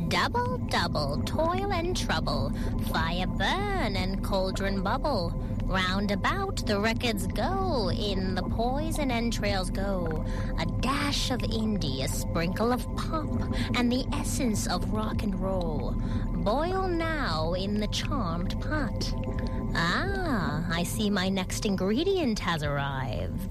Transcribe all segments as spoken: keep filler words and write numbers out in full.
Double, double, toil and trouble, fire burn and cauldron bubble. Round about the records go, in the poison entrails go. A dash of indie, a sprinkle of pop, and the essence of rock and roll. Boil now in the charmed pot. Ah, I see my next ingredient has arrived.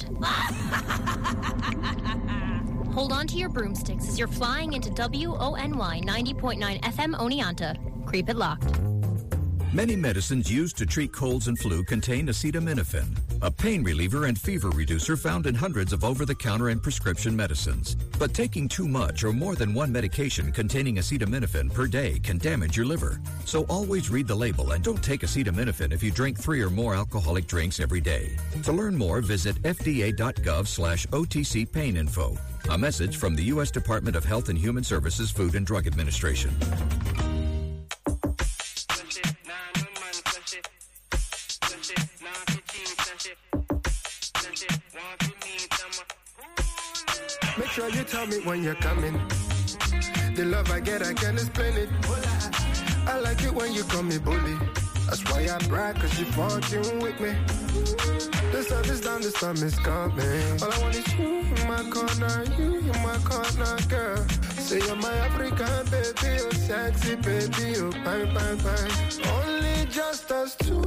Hold on to your broomsticks as you're flying into W O N Y ninety point nine F M Oneonta. Creep it locked. Many medicines used to treat colds and flu contain acetaminophen, a pain reliever and fever reducer found in hundreds of over-the-counter and prescription medicines. But taking too much or more than one medication containing acetaminophen per day can damage your liver. So always read the label and don't take acetaminophen if you drink three or more alcoholic drinks every day. To learn more, visit fda.gov slash OTC pain info. A message from the U S Department of Health and Human Services Food and Drug Administration. Make sure you tell me when you're coming. The love I get, I can't explain it. I like it when you call me bully. That's why I brag, cause you're fucking with me. The sun is down, the sun is coming. All I want is you in my corner, you in my corner, girl. Say you're my African baby, oh sexy baby, oh fine, fine, fine. Only just us two,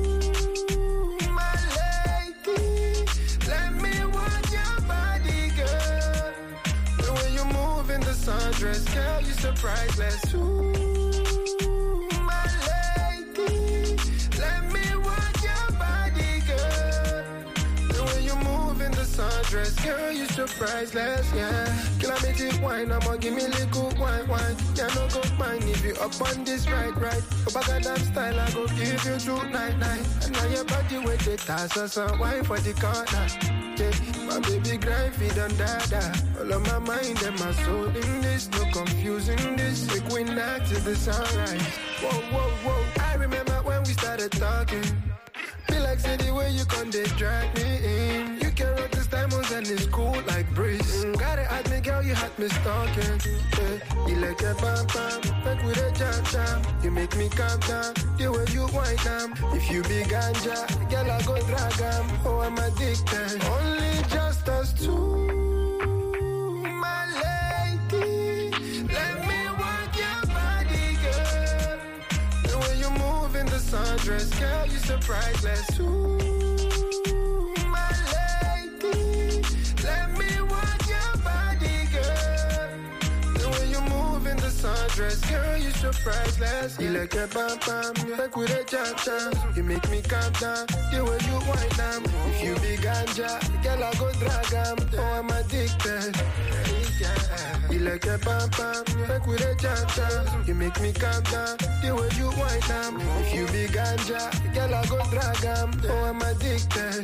my lady. Let me watch your body, girl. The way you move in the sundress, girl, you surpriseless too. Sundress, girl, you surpriseless, yeah. Calamity wine, I'ma give me little wine, wine. Yeah, no go fine if you up on this right, right. Go back at that style, I go give you two night, night. And now your body with the tass or some wine for the corner. Yeah, my baby grind feed on dada. All of my mind and my soul in this, no confusing this. Like we knock to the sunrise. Whoa, whoa, whoa. I remember when we started talking. Feel like say the way you come, they drag me in. You can rock this diamonds and it's cool like breeze. Mm, gotta admit, girl, you had me stalking. Yeah. You like a bam bam, like with a jam jam. You make me calm down, the way you whine down. If you be ganja, girl, I go drag 'em. Oh, I'm addicted. Only just us two. My lady, let me walk your body, girl. The way you move in the sundress, girl, you surpriseless too. My lady, let me walk your body, girl. The way you move in the sundress, girl, you surpriseless. You like a bam bam, like with a jam jam. You make me calm down, the way you whine down. If you be ganja, girl, I go drag 'em. Oh, I'm addicted. You like a bam bam, like with a jam jam. You make me calm down, the way you whine down. If you be ganja, girl, I go drag 'em. Oh, I'm addicted.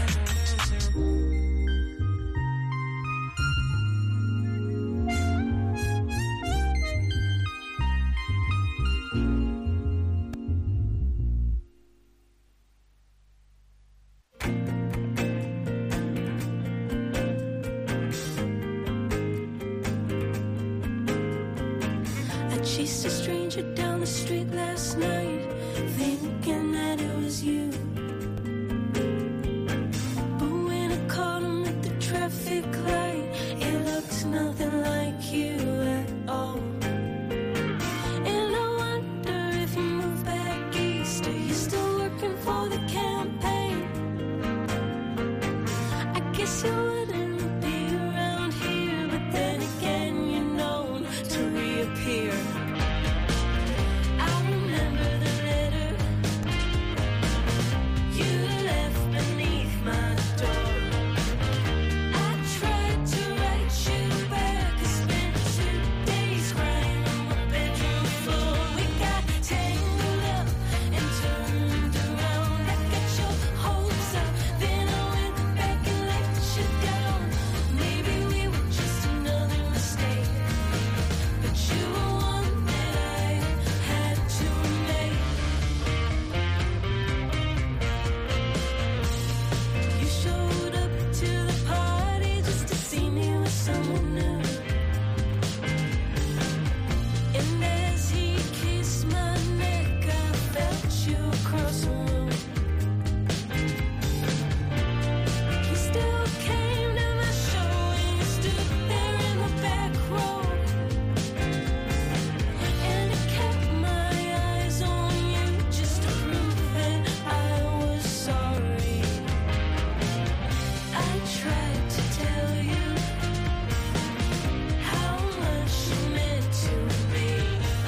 Chased a stranger down the street last night, thinking that it was you. But when I caught him at the traffic light, it looks nothing like you at all. And I wonder if you moved back east, are you still working for the campaign? I guess you wouldn't be around here, but then again you're known to reappear. And as he kissed my neck, I felt you across the room. He still came to my show and you stood there in the back row. And it kept my eyes on you just to prove that I was sorry. I tried to tell you how much you meant to me.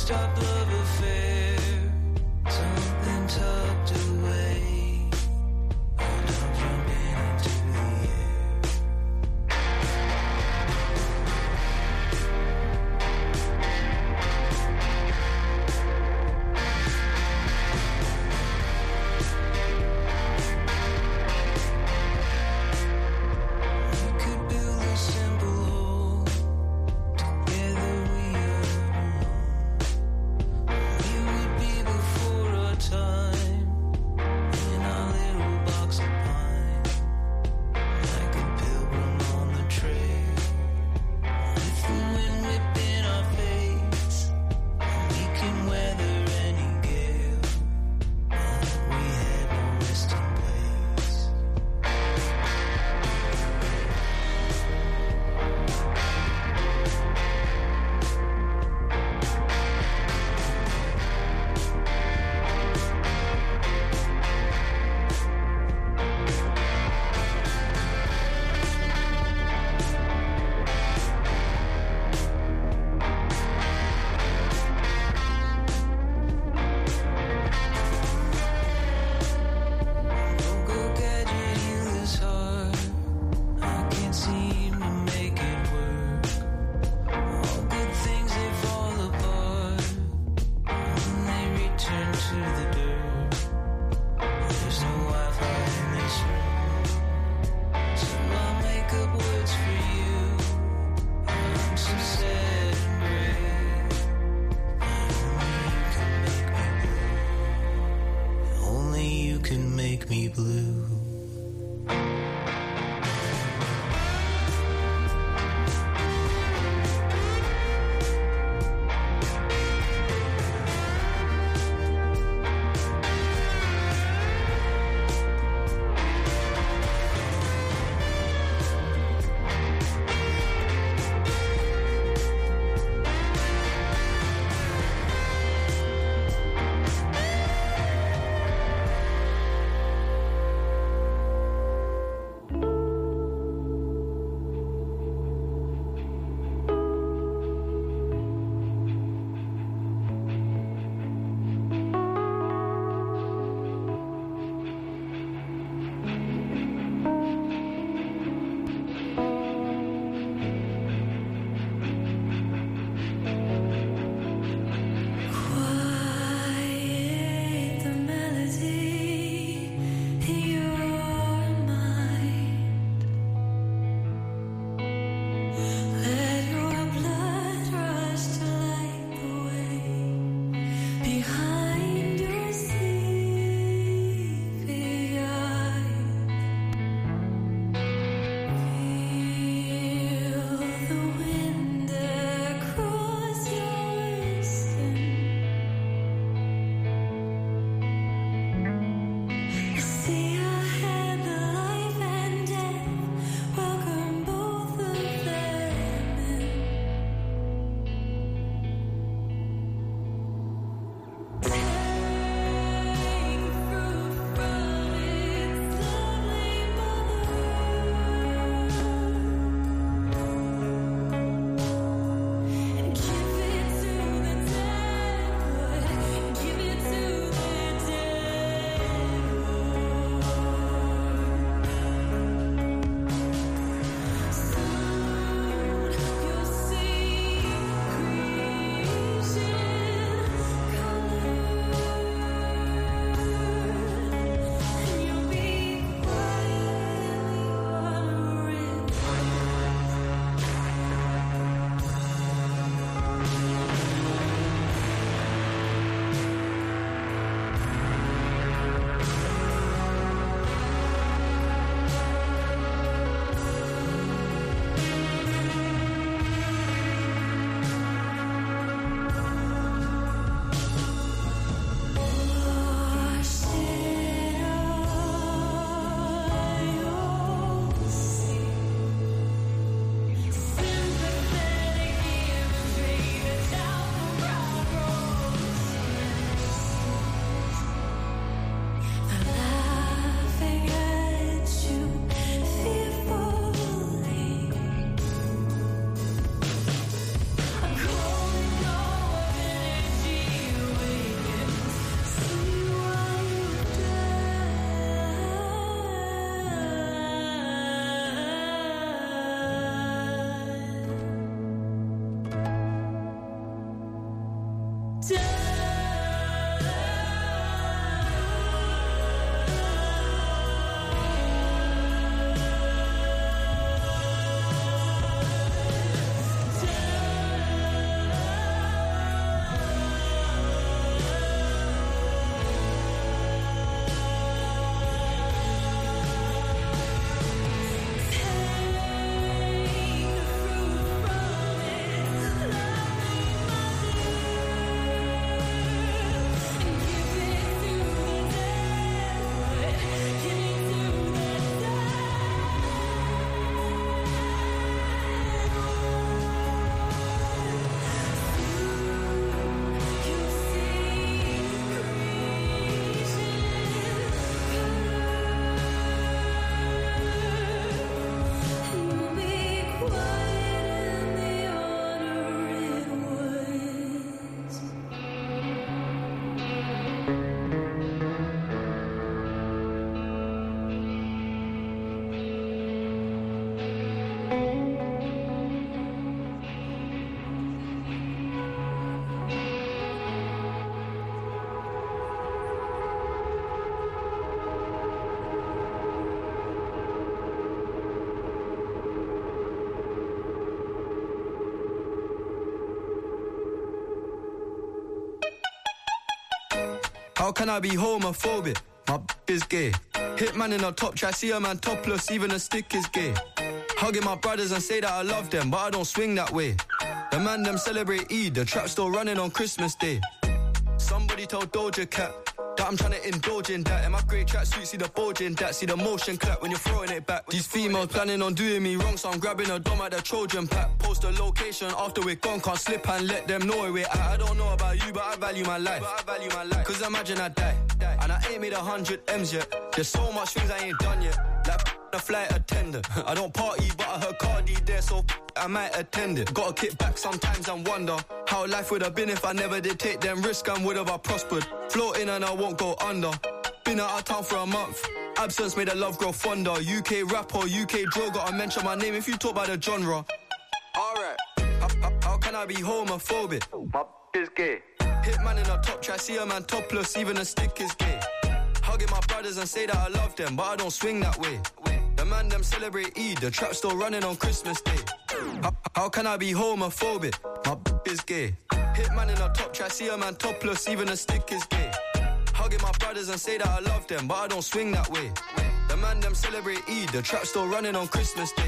stop love affair, something tucked away, and I'm jumping into the air. We could build a simple home, together we are one. How can I be homophobic? My b*** is gay. Hitman in a top try, see a man topless, even a stick is gay. Hugging my brothers and say that I love them, but I don't swing that way. The man them celebrate Eid, the trap still running on Christmas Day. Somebody told Doja Cat that I'm trying to indulge in that. In my grey tracksuit, see the bulge in that. See the motion clap when you're throwing it back. These females planning on doing me wrong, so I'm grabbing a dom at the Trojan pack. Post a location after we're gone, can't slip and let them know where we're at. I don't know about you, but I value my life. But I value my life. Cause imagine I die, die. And I ain't made a hundred M's yet. There's so much things I ain't done yet. Like a flight attendant. I don't party, but I heard Cardi there, so I might attend it. Gotta kick back sometimes and wonder how life would have been if I never did take them risks and would have I prospered. Floating and I won't go under. Been out of town for a month. Absence made the love grow fonder. U K rapper, U K drill, gotta mention my name if you talk about the genre. Alright, how, how, how can I be homophobic? My b*** is gay. Hitman in a top try, see a man topless, even a stick is gay. Hugging my brothers and say that I love them, but I don't swing that way. The man them celebrate Eid, the trap still running on Christmas Day. How, how can I be homophobic? My b*** is gay. Hitman in a top try, see a man topless, even a stick is gay. Hugging my brothers and say that I love them, but I don't swing that way. The man them celebrate Eid, the trap still running on Christmas Day.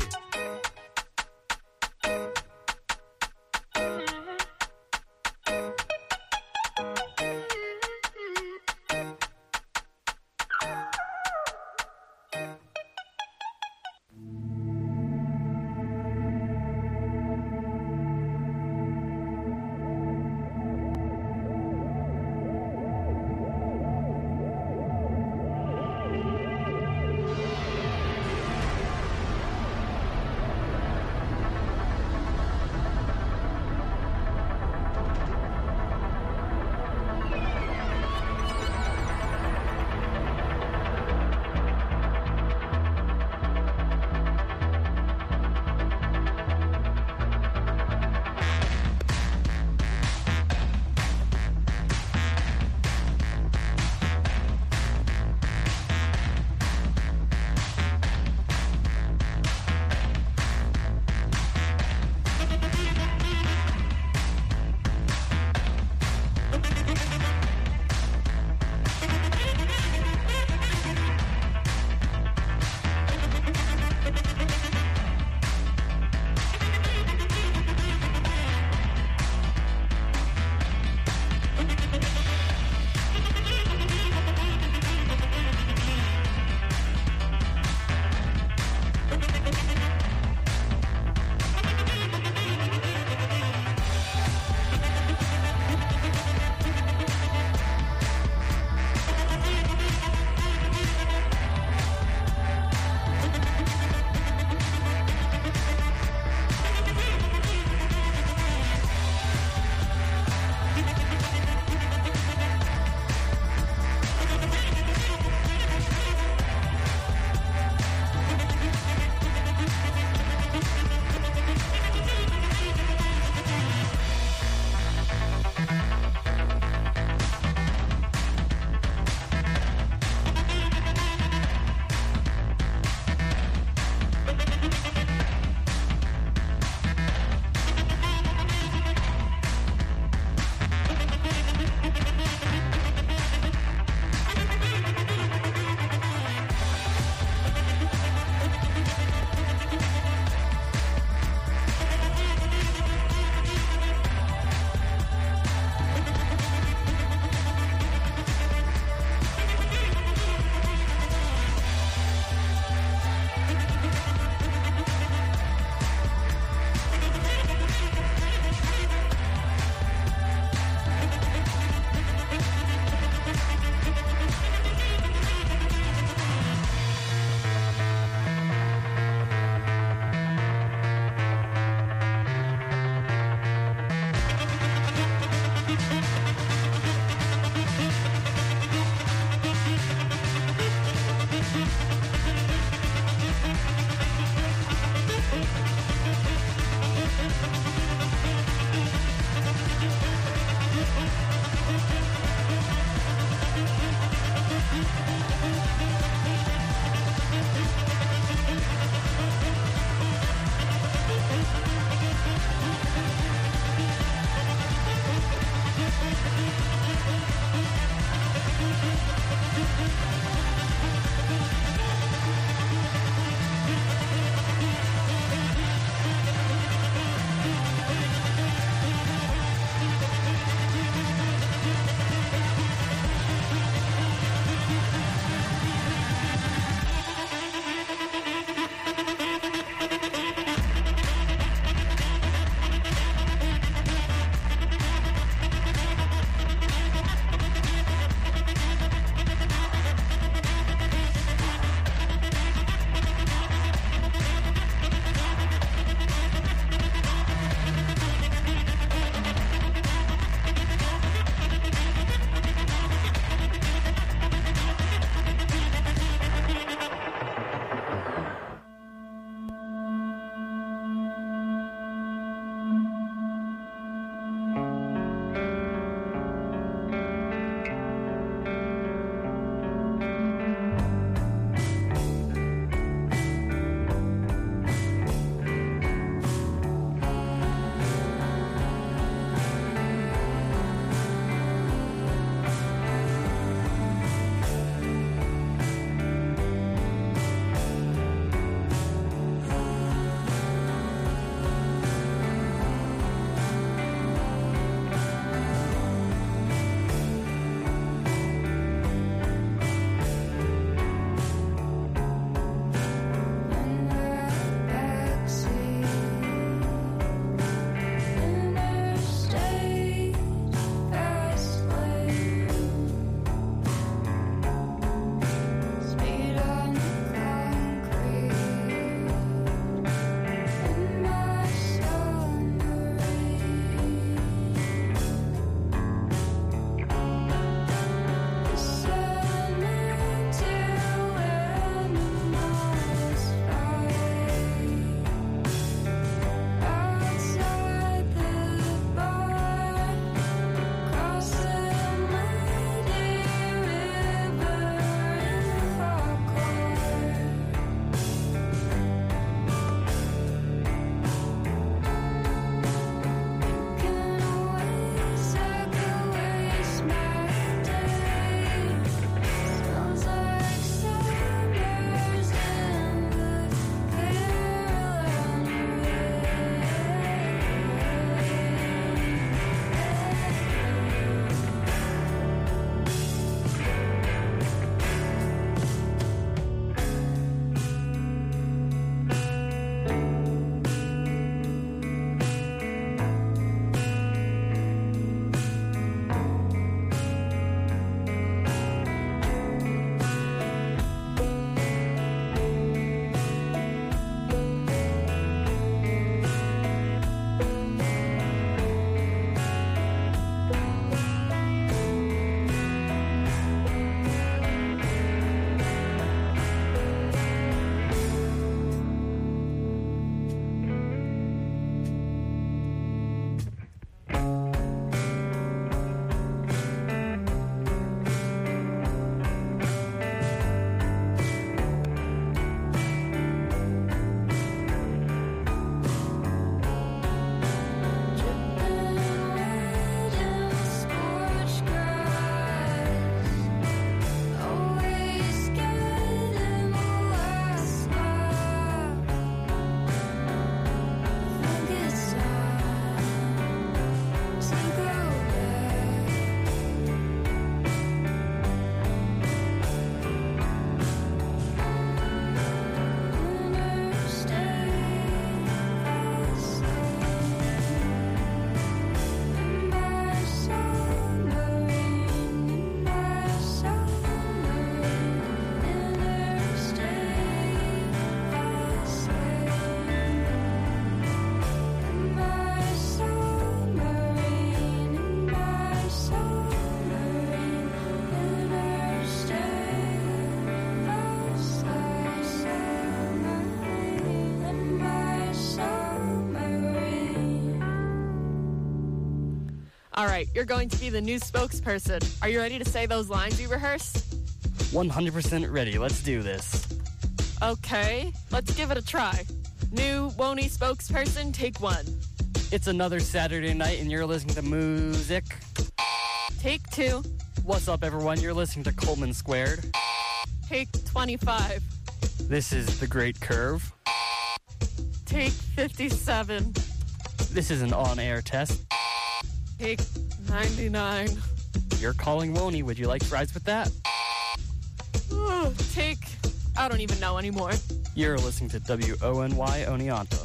All right, you're going to be the new spokesperson. Are you ready to say those lines you rehearsed? one hundred percent ready. Let's do this. Okay, let's give it a try. New Woney spokesperson, take one. It's another Saturday night and you're listening to music. Take two. What's up, everyone? You're listening to Coleman Squared. Take twenty-five. This is The Great Curve. Take fifty-seven. This is an on-air test. Take ninety-nine. You're calling Woney. Would you like fries with that? Ooh, take... I don't even know anymore. You're listening to W O N Y Oneonta.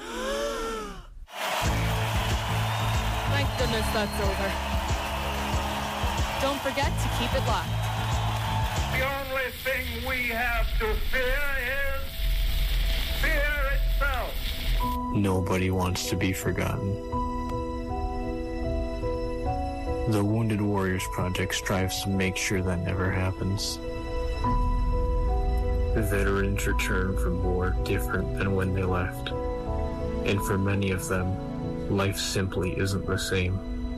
Thank goodness that's over. Don't forget to keep it locked. The only thing we have to fear is fear itself. Nobody wants to be forgotten. The Wounded Warriors Project strives to make sure that never happens. Veterans return from war different than when they left. And for many of them, life simply isn't the same.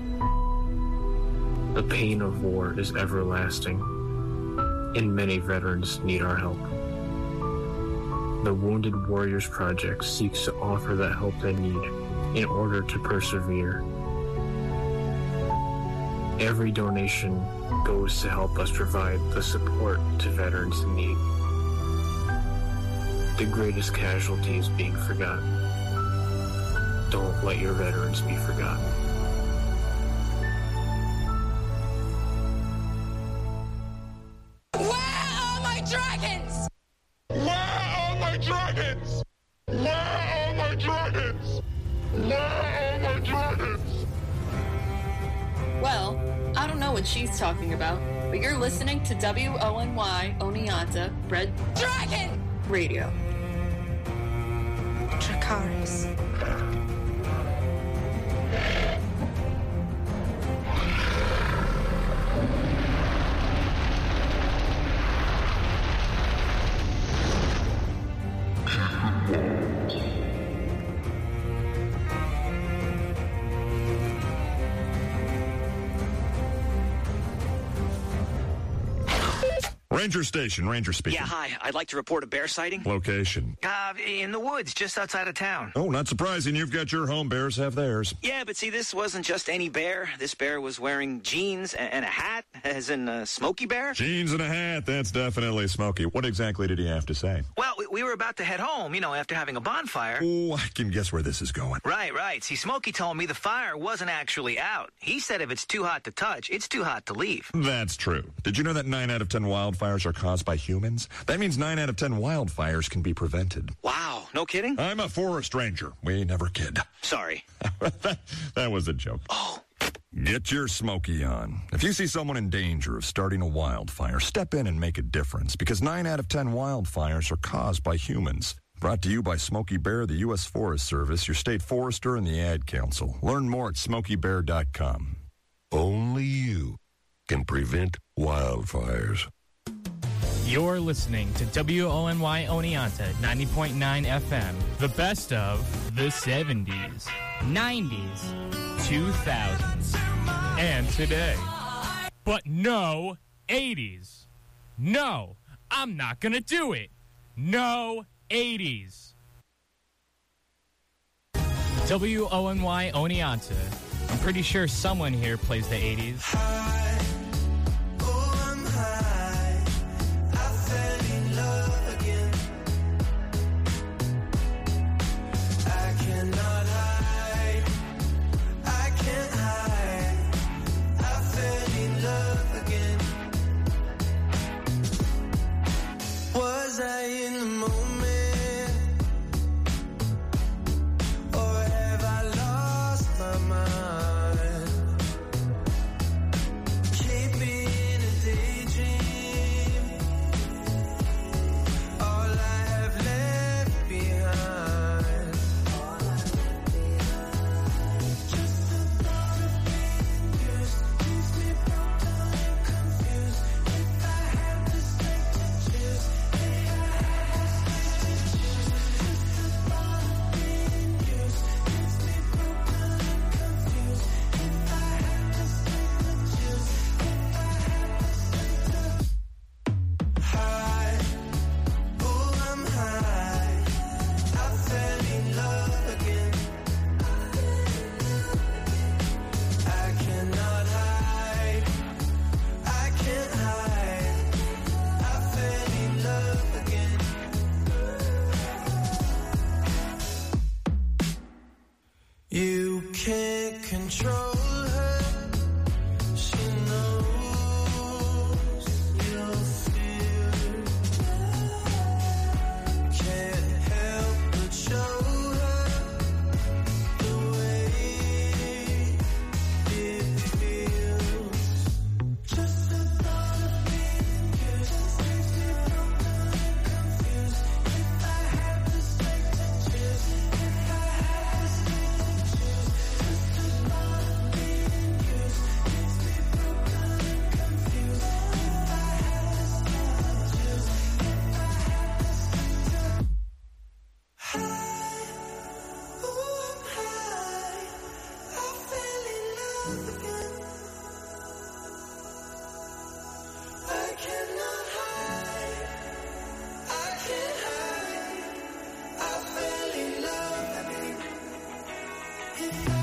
The pain of war is everlasting, and many veterans need our help. The Wounded Warriors Project seeks to offer that help they need in order to persevere. Every donation goes to help us provide the support to veterans in need. The greatest casualty is being forgotten. Don't let your veterans be forgotten. Where are my dragons? Where are my dragons? Where are my dragons? Where are my dragons? Well, I don't know what she's talking about, but you're listening to W O N Y Oneonta Red Dragon Radio. Dracarys. Ranger Station, Ranger speaking. Yeah, hi. I'd like to report a bear sighting. Location? Uh, in the woods, just outside of town. Oh, not surprising. You've got your home. Bears have theirs. Yeah, but see, this wasn't just any bear. This bear was wearing jeans and, and a hat, as in a Smokey Bear. Jeans and a hat. That's definitely Smokey. What exactly did he have to say? Well, we, we were about to head home, you know, after having a bonfire. Oh, I can guess where this is going. Right, right. See, Smokey told me the fire wasn't actually out. He said if it's too hot to touch, it's too hot to leave. That's true. Did you know that nine out of ten wildfires are caused by humans? That means nine out of ten wildfires can be prevented. Wow, no kidding? I'm a forest ranger. We never kid. Sorry. that, that was a joke. Oh. Get your Smokey on. If you see someone in danger of starting a wildfire, step in and make a difference, because nine out of ten wildfires are caused by humans. Brought to you by Smokey Bear, the U S Forest Service, your state forester, and the Ad Council. Learn more at smokey bear dot com. Only you can prevent wildfires. You're listening to W O N Y Oneonta ninety point nine F M. The best of the seventies, nineties, two thousands, and today. But no eighties. No, I'm not gonna do it. No eighties. W O N Y Oneonta. I'm pretty sure someone here plays the eighties. Was I in the moment, or have I lost my mind? love again. I cannot hide, I can't hide. I fell in love again. In your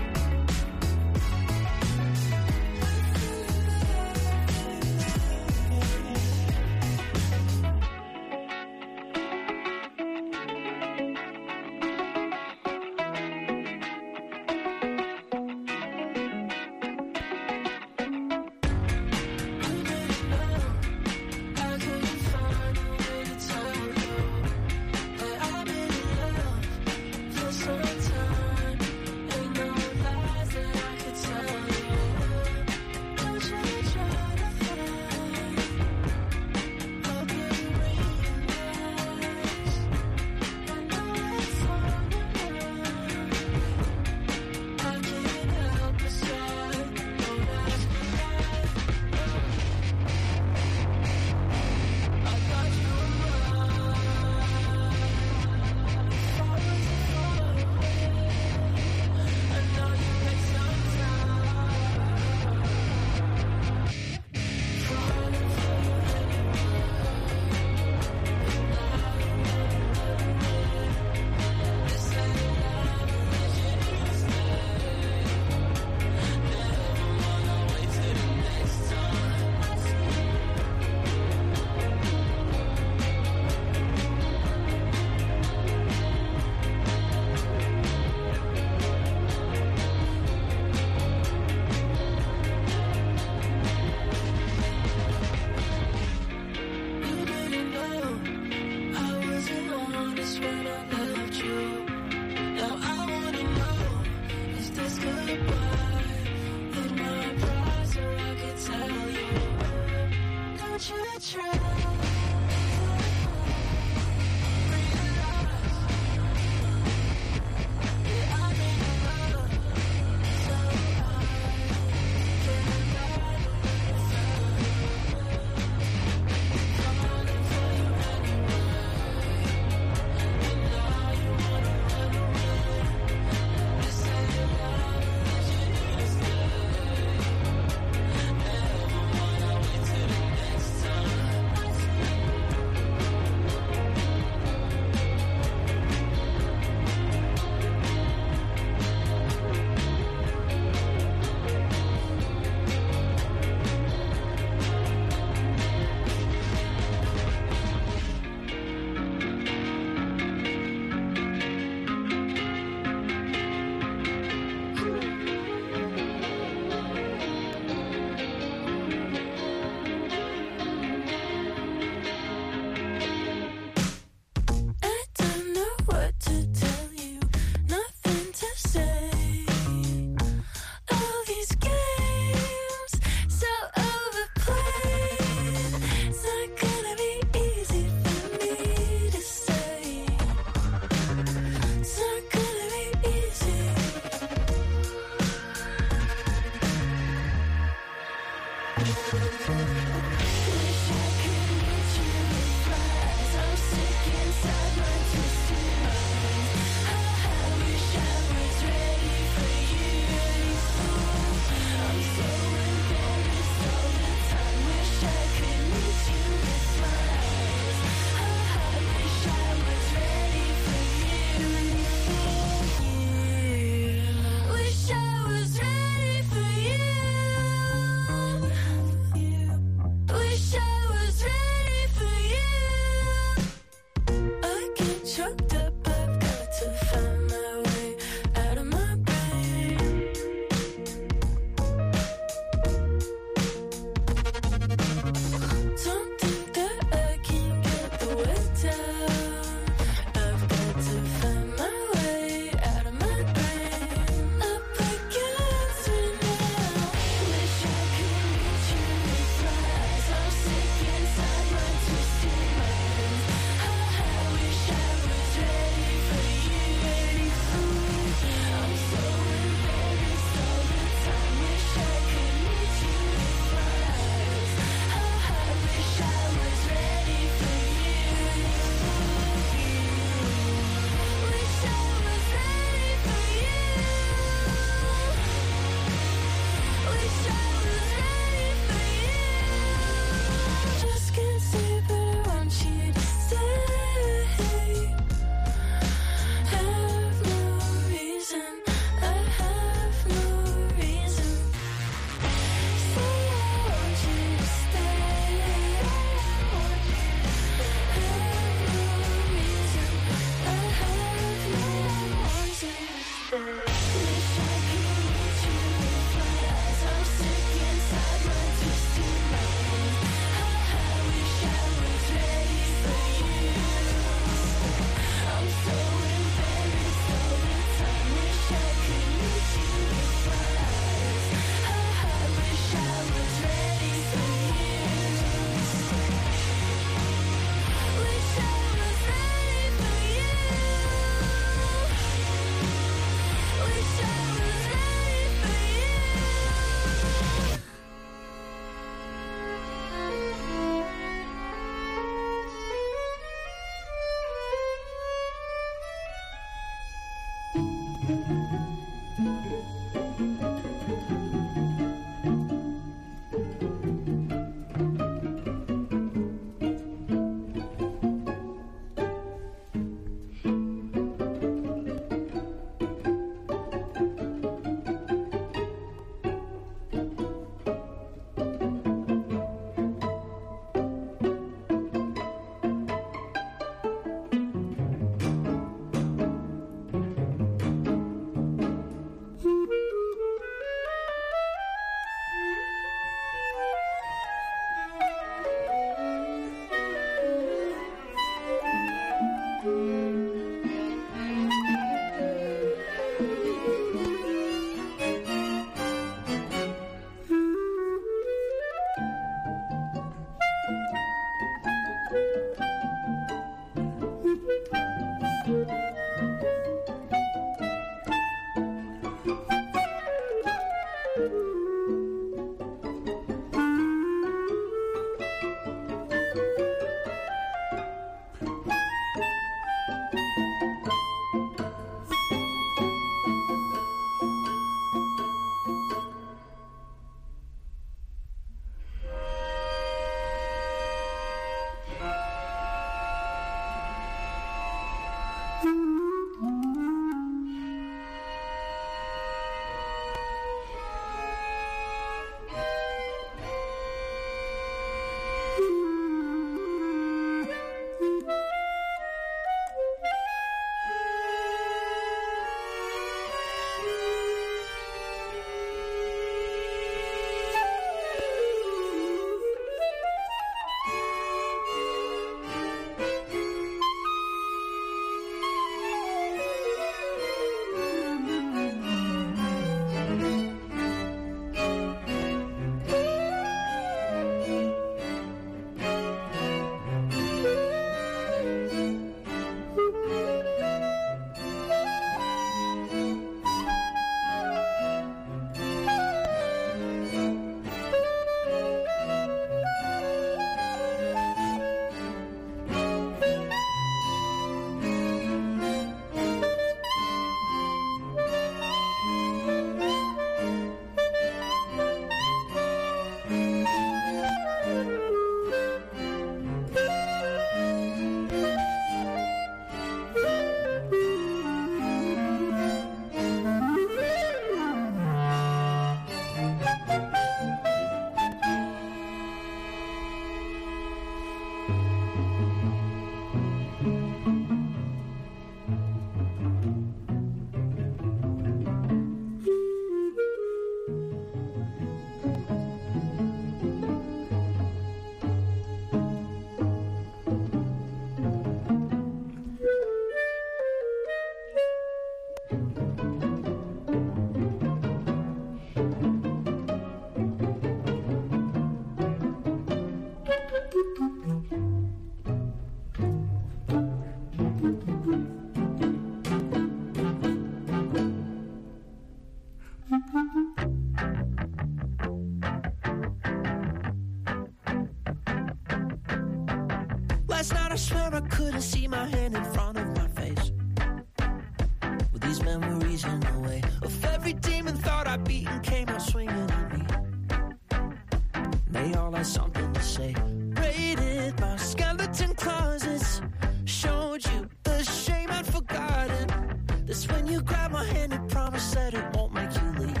Last night I swear I couldn't see my hand in front of my face. With these memories in the way of every demon thought I beat and came out swinging at me. They all had something to say. Raided my skeleton closets, showed you the shame I'd forgotten. That's when you grabbed my hand and promised that it won't make you leave.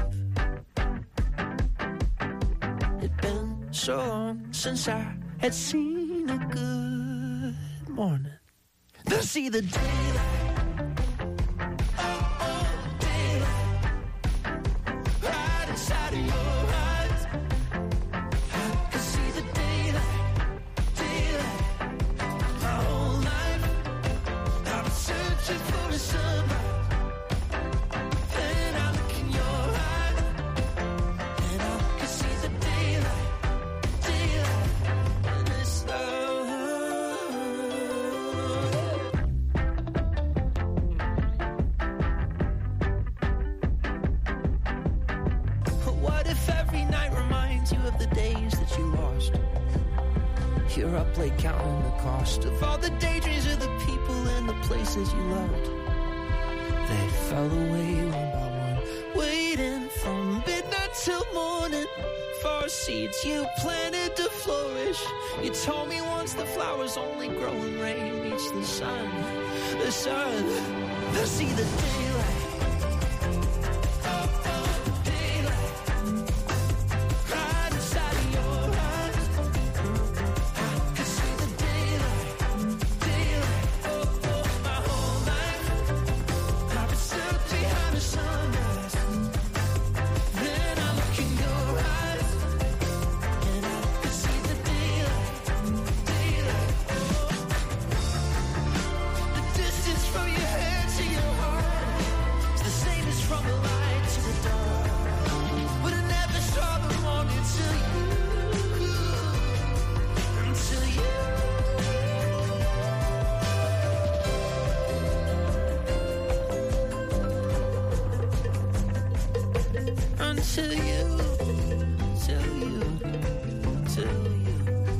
It'd been so long since I had seen a good morning. Then see the daylight. You're up late counting the cost of all the daydreams of the people and the places you loved. They fell away one by one, waiting from midnight till morning for seeds you planted to flourish. You told me once the flowers only grow when rain meets the sun. The sun, they'll see the daylight. Till you, till you, till you.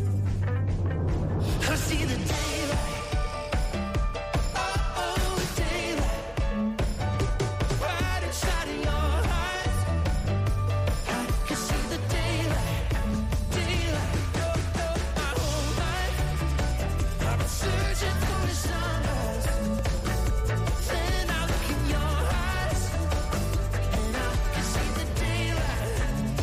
I see the daylight. Oh, oh, daylight. Right inside of your eyes. I can see the daylight. Daylight. Oh, oh, my whole life. I've been searching for the sunrise. Then I look in your eyes. And I can see the daylight.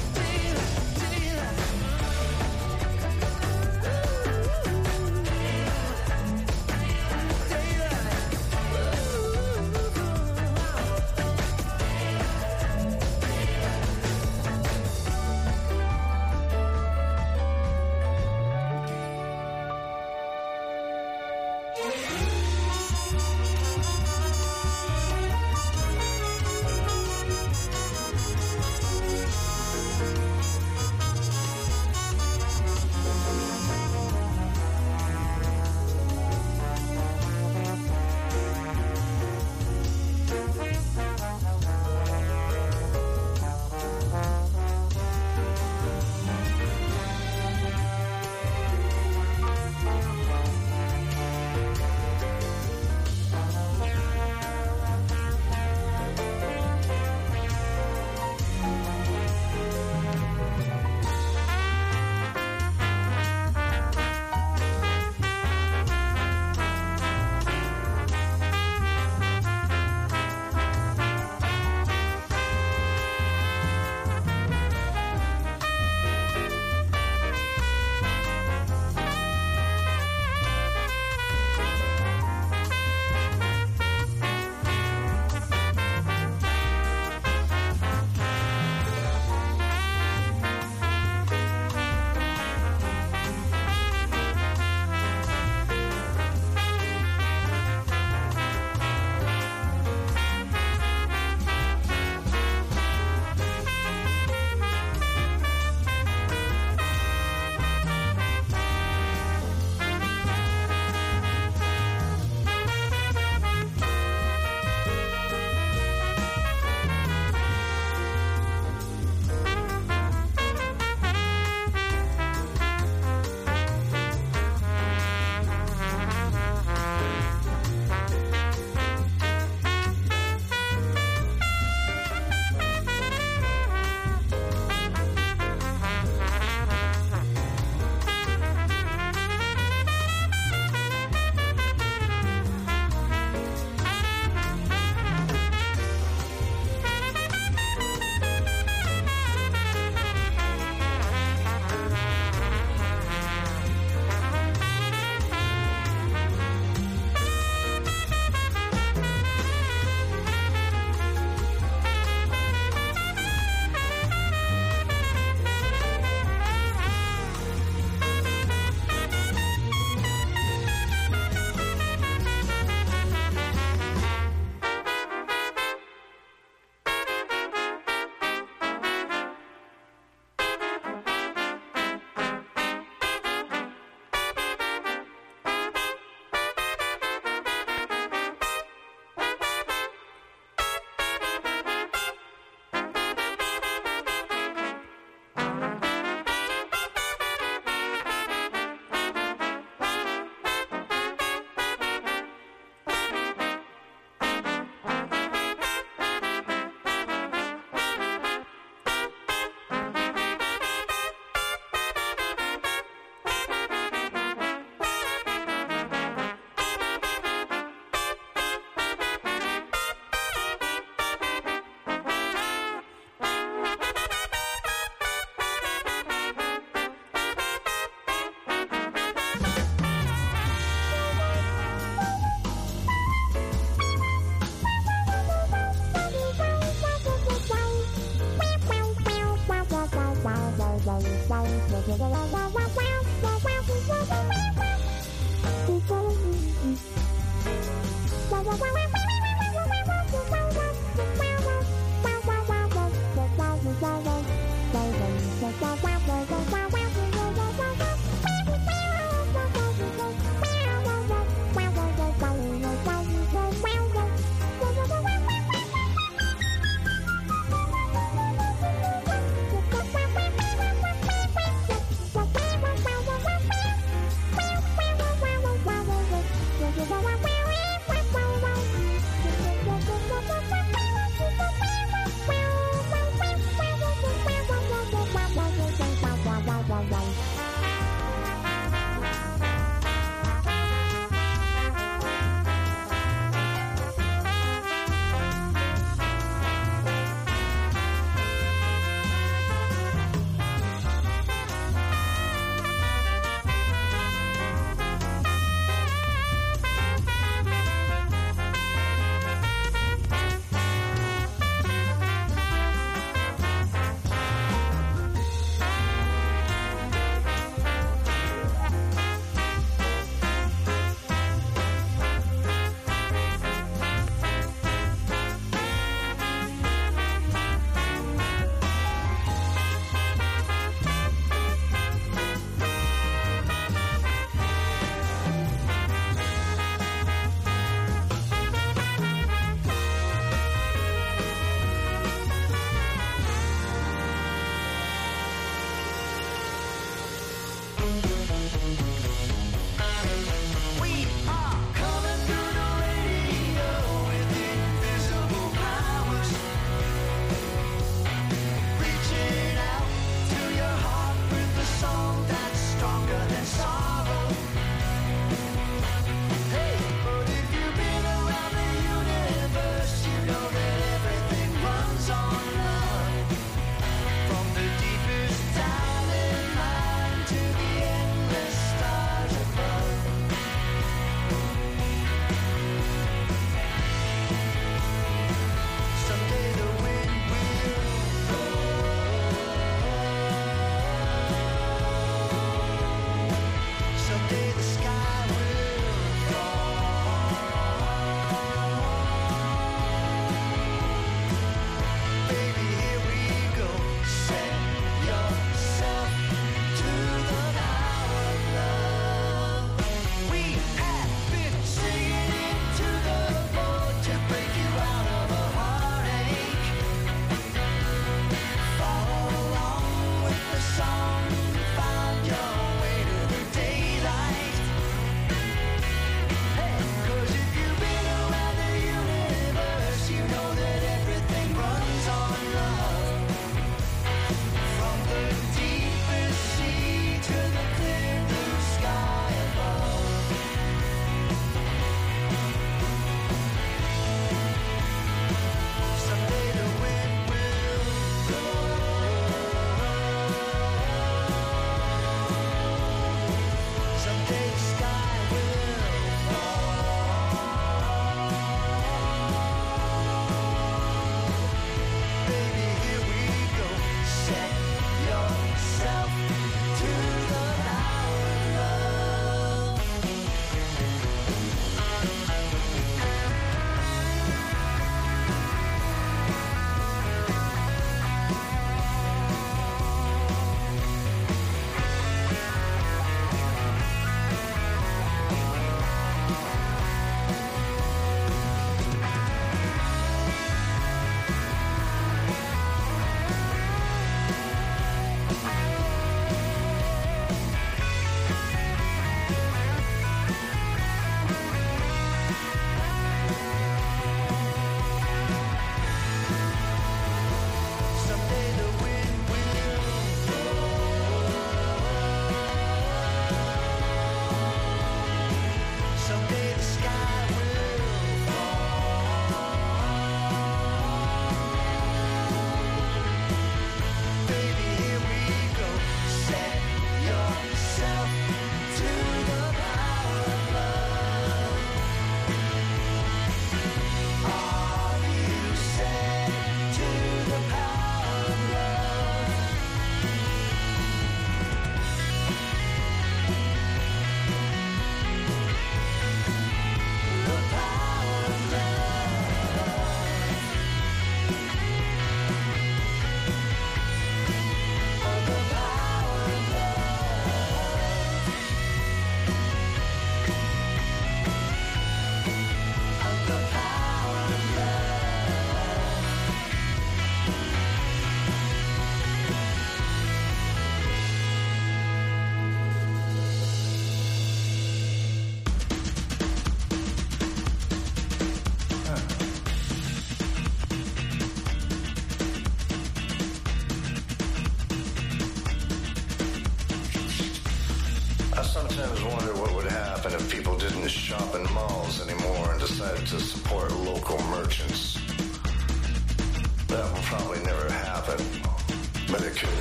sometimes wonder what would happen if people didn't shop in malls anymore and decided to support local merchants. That will probably never happen, but it could.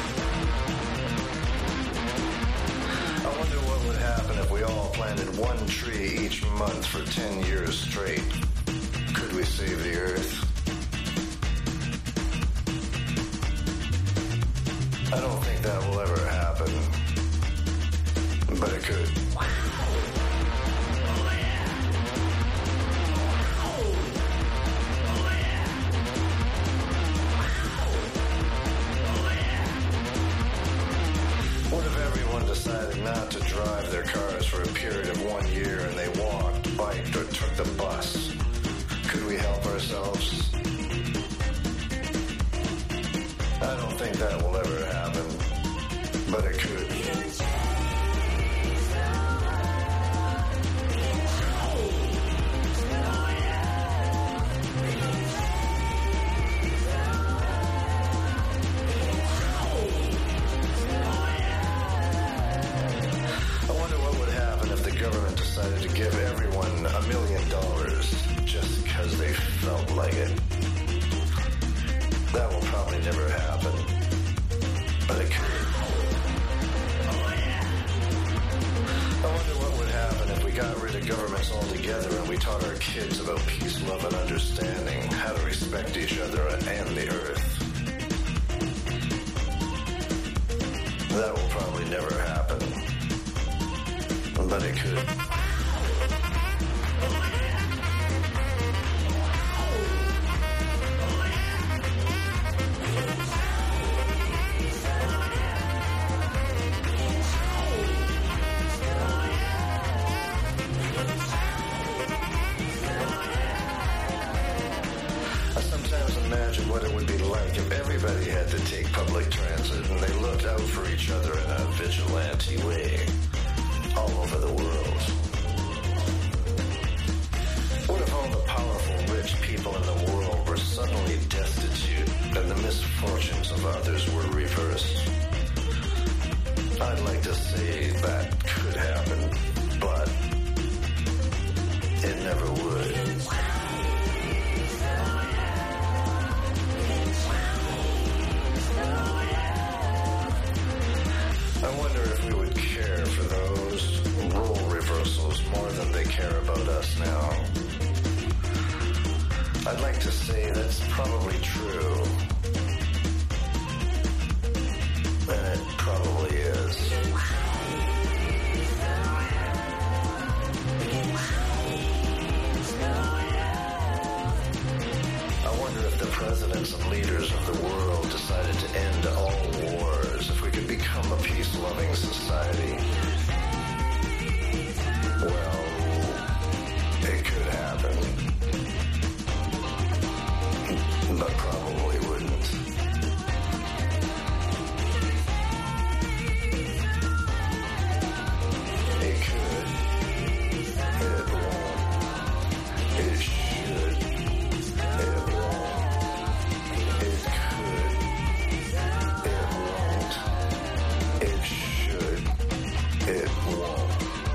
I wonder what would happen if we all planted one tree each month for ten years straight. Could we save the earth? I don't think that will ever happen, but it could. What if everyone decided not to drive their cars for a period of one year and they walked, biked, or took the bus? Could we help ourselves? I don't think that will ever happen, but it could. I wonder what would happen if the government decided to give everyone a million dollars just because they felt like it. That will probably never happen, but it could. I wonder what would happen if we got rid of governments altogether and we taught our kids about peace, love, and understanding, how to respect each other and the earth. That will probably never happen, but it could. Imagine what it would be like if everybody had to take public transit and they looked out for each other in a vigilante way all over the world. What if all the powerful, rich people in the world were suddenly destitute and the misfortunes of others were reversed? I'd like to say that could happen, but it never would. I wonder if we would care for those role reversals more than they care about us now. I'd like to say that's probably true. And it probably is. I wonder if the presidents and leaders of the world decided to end all wars, if we could become a peace-loving society. Well, it could happen, but probably wouldn't. It could. It won't. It should. It won't. It could. It won't. It should. It won't.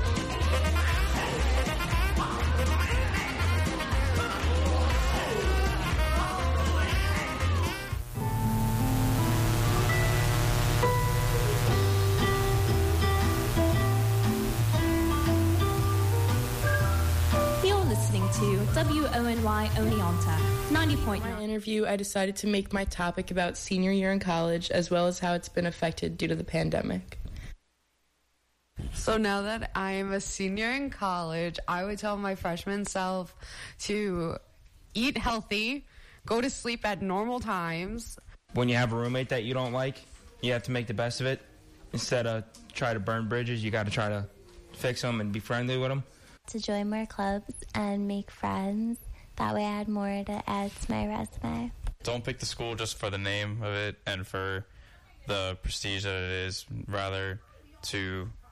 You're listening to W O N Y Oneonta, ninety point nine. In my interview, I decided to make my topic about senior year in college, as well as how it's been affected due to the pandemic. So now that I am a senior in college, I would tell my freshman self to eat healthy, go to sleep at normal times. When you have a roommate that you don't like, you have to make the best of it. Instead of try to burn bridges, you got to try to fix them and be friendly with them. To join more clubs and make friends. That way I had more to add to my resume. Don't pick the school just for the name of it and for the prestige that it is, rather to